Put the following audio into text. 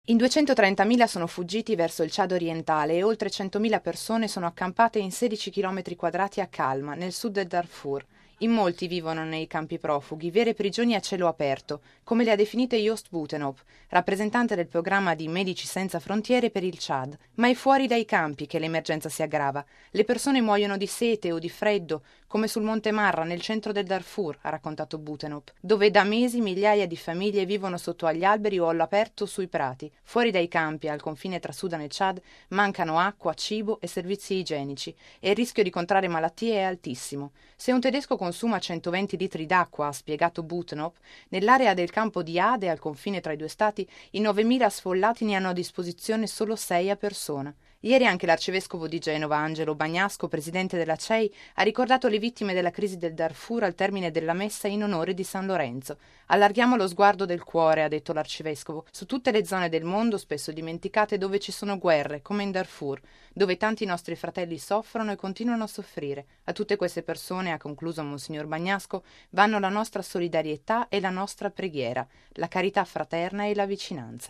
In 230.000 sono fuggiti verso il Ciad orientale e oltre 100.000 persone sono accampate in 16 km quadrati a Calma, nel sud del Darfur. In molti vivono nei campi profughi, vere prigioni a cielo aperto, come le ha definite Joost Butenhof, rappresentante del programma di Medici Senza Frontiere per il Ciad. Ma è fuori dai campi che l'emergenza si aggrava. Le persone muoiono di sete o di freddo, come sul Monte Marra, nel centro del Darfur, ha raccontato Butenhof, dove da mesi migliaia di famiglie vivono sotto agli alberi o all'aperto sui prati. Fuori dai campi, al confine tra Sudan e Ciad, mancano acqua, cibo e servizi igienici e il rischio di contrarre malattie è altissimo. Se un tedesco consuma 120 litri d'acqua, ha spiegato Butenhof, nell'area del campo di Ade, al confine tra i due stati, i 9.000 sfollati ne hanno a disposizione solo 6 a persona. Ieri anche l'arcivescovo di Genova, Angelo Bagnasco, presidente della CEI, ha ricordato le vittime della crisi del Darfur al termine della messa in onore di San Lorenzo. Allarghiamo lo sguardo del cuore, ha detto l'arcivescovo, su tutte le zone del mondo spesso dimenticate dove ci sono guerre, come in Darfur, dove tanti nostri fratelli soffrono e continuano a soffrire. A tutte queste persone, ha concluso Monsignor Bagnasco, vanno la nostra solidarietà e la nostra preghiera, la carità fraterna e la vicinanza.